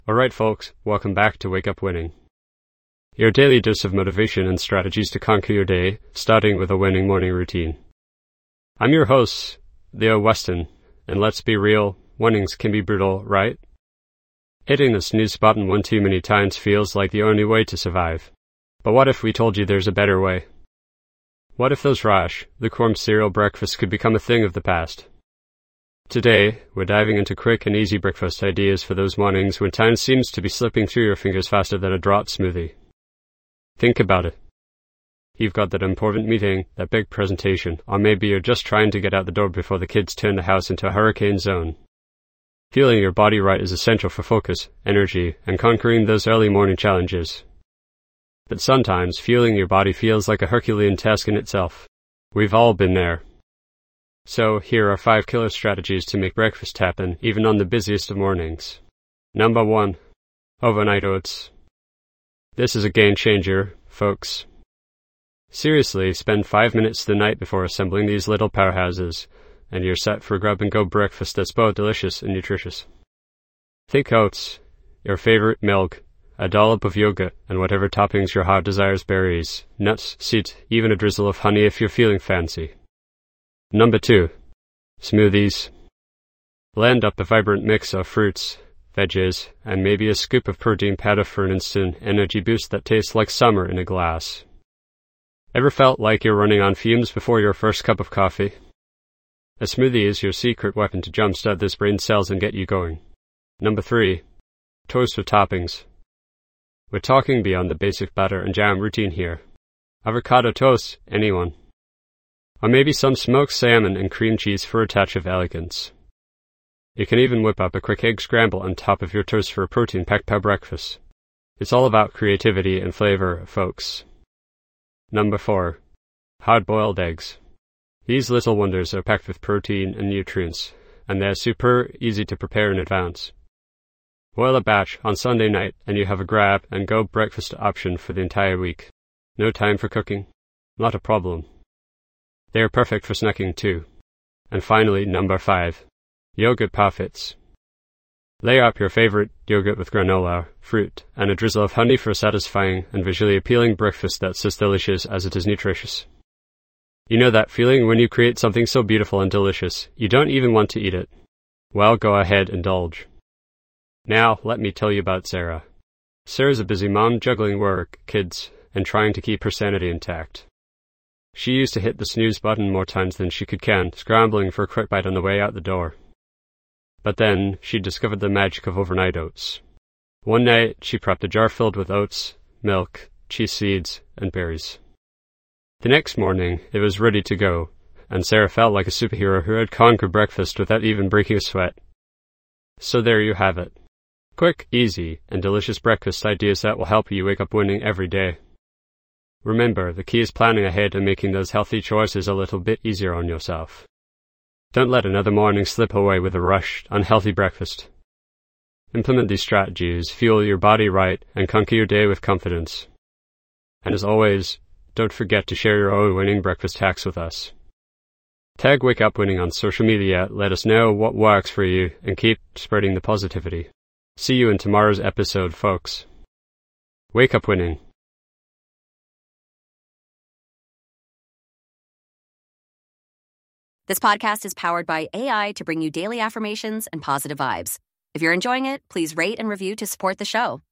Alright folks, welcome back to Wake Up Winning. Your daily dose of motivation and strategies to conquer your day, starting with a winning morning routine. I'm your host, Leo Weston, and let's be real, winnings can be brutal, right? Hitting the snooze button one too many times feels like the only way to survive. But what if we told you there's a better way? What if those rash, lukewarm cereal breakfasts could become a thing of the past? Today, we're diving into quick and easy breakfast ideas for those mornings when time seems to be slipping through your fingers faster than a drought smoothie. Think about it. You've got that important meeting, that big presentation, or maybe you're just trying to get out the door before the kids turn the house into a hurricane zone. Feeling your body right is essential for focus, energy, and conquering those early morning challenges. But sometimes, fueling your body feels like a Herculean task in itself. We've all been there. So, here are 5 killer strategies to make breakfast happen, even on the busiest of mornings. Number 1. Overnight oats. This is a game changer, folks. Seriously, spend 5 minutes the night before assembling these little powerhouses, and you're set for a grab-and-go breakfast that's both delicious and nutritious. Think oats, your favorite milk, a dollop of yogurt, and whatever toppings your heart desires, berries, nuts, seeds, even a drizzle of honey if you're feeling fancy. Number 2. Smoothies. Blend up a vibrant mix of fruits, veggies, and maybe a scoop of protein powder for an instant energy boost that tastes like summer in a glass. Ever felt like you're running on fumes before your first cup of coffee? A smoothie is your secret weapon to jumpstart those brain cells and get you going. Number 3. Toast with toppings. We're talking beyond the basic butter and jam routine here. Avocado toast, anyone? Or maybe some smoked salmon and cream cheese for a touch of elegance. You can even whip up a quick egg scramble on top of your toast for a protein-packed breakfast. It's all about creativity and flavor, folks. Number 4. Hard-boiled eggs. These little wonders are packed with protein and nutrients, and they're super easy to prepare in advance. Boil a batch on Sunday night, and you have a grab-and-go breakfast option for the entire week. No time for cooking? Not a problem. They are perfect for snacking too. And finally, number 5. Yogurt parfaits. Layer up your favorite yogurt with granola, fruit, and a drizzle of honey for a satisfying and visually appealing breakfast that's as delicious as it is nutritious. You know that feeling when you create something so beautiful and delicious, you don't even want to eat it? Well, go ahead, indulge. Now, let me tell you about Sarah. Sarah's a busy mom juggling work, kids, and trying to keep her sanity intact. She used to hit the snooze button more times than she could count, scrambling for a quick bite on the way out the door. But then, she discovered the magic of overnight oats. One night, she prepped a jar filled with oats, milk, chia seeds, and berries. The next morning, it was ready to go, and Sarah felt like a superhero who had conquered breakfast without even breaking a sweat. So there you have it. Quick, easy, and delicious breakfast ideas that will help you wake up winning every day. Remember, the key is planning ahead and making those healthy choices a little bit easier on yourself. Don't let another morning slip away with a rushed, unhealthy breakfast. Implement these strategies, fuel your body right, and conquer your day with confidence. And as always, don't forget to share your own winning breakfast hacks with us. Tag Wake Up Winning on social media, let us know what works for you, and keep spreading the positivity. See you in tomorrow's episode, folks. Wake Up Winning. This podcast is powered by AI to bring you daily affirmations and positive vibes. If you're enjoying it, please rate and review to support the show.